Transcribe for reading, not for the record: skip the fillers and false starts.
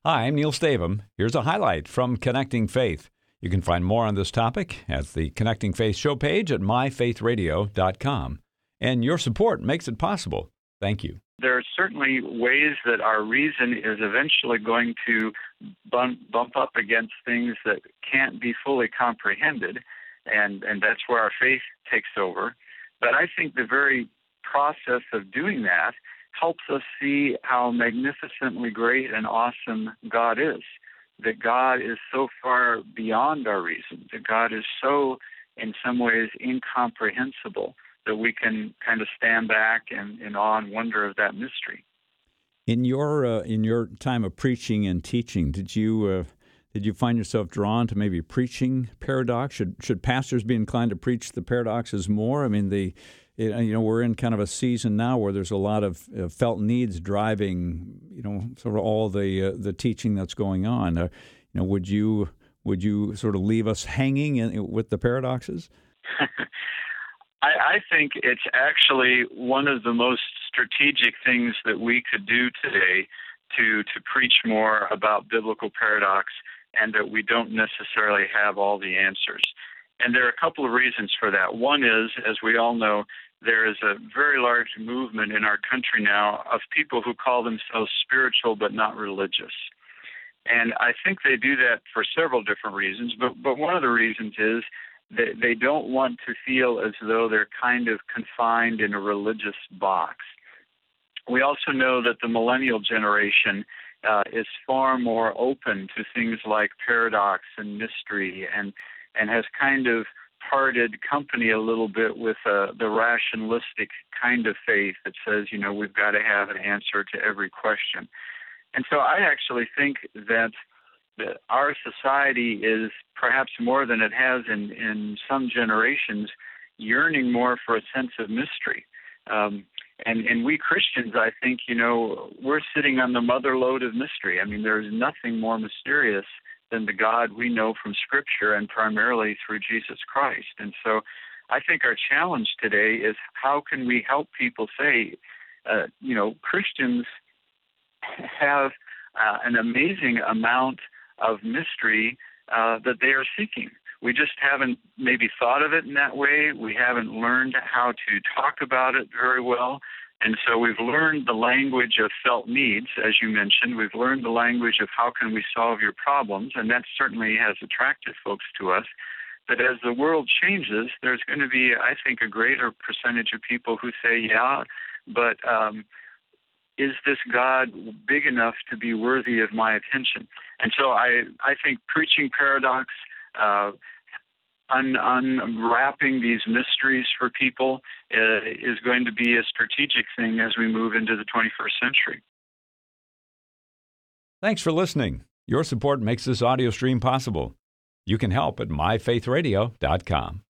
Hi, I'm Neil Stavum. Here's a highlight from Connecting Faith. You can find more on this topic at the Connecting Faith show page at myfaithradio.com. And your support makes it possible. Thank you. There are certainly ways that our reason is eventually going to bump up against things that can't be fully comprehended, and that's where our faith takes over. But I think the very process of doing that helps us see how magnificently great and awesome God is, that God is so far beyond our reason, that God is so, in some ways, incomprehensible, that we can kind of stand back in awe and wonder of that mystery. In your time of preaching and teaching, did you find yourself drawn to maybe preaching paradox? Should pastors be inclined to preach the paradoxes more? I mean, we're in kind of a season now where there's a lot of felt needs driving, sort of all the teaching that's going on. Would you sort of leave us hanging with the paradoxes? I think it's actually one of the most strategic things that we could do today to preach more about biblical paradox, and that we don't necessarily have all the answers. And there are a couple of reasons for that. One is, as we all know, there is a very large movement in our country now of people who call themselves spiritual but not religious. And I think they do that for several different reasons, but one of the reasons is that they don't want to feel as though they're kind of confined in a religious box. We also know that the millennial generation is far more open to things like paradox and mystery, and has kind of parted company a little bit with the rationalistic kind of faith that says, we've got to have an answer to every question. And so I actually think that our society is, perhaps more than it has in some generations, yearning more for a sense of mystery. And we Christians, I think, we're sitting on the mother lode of mystery. I mean, there's nothing more mysterious than the God we know from Scripture, and primarily through Jesus Christ. And so I think our challenge today is, how can we help people say, Christians have an amazing amount of mystery that they are seeking. We just haven't maybe thought of it in that way. We haven't learned how to talk about it very well. And so we've learned the language of felt needs, as you mentioned. We've learned the language of how can we solve your problems, and that certainly has attracted folks to us. But as the world changes, there's going to be, I think, a greater percentage of people who say, yeah, but is this God big enough to be worthy of my attention? And so I think preaching paradox, unwrapping these mysteries for people is going to be a strategic thing as we move into the 21st century. Thanks for listening. Your support makes this audio stream possible. You can help at myfaithradio.com.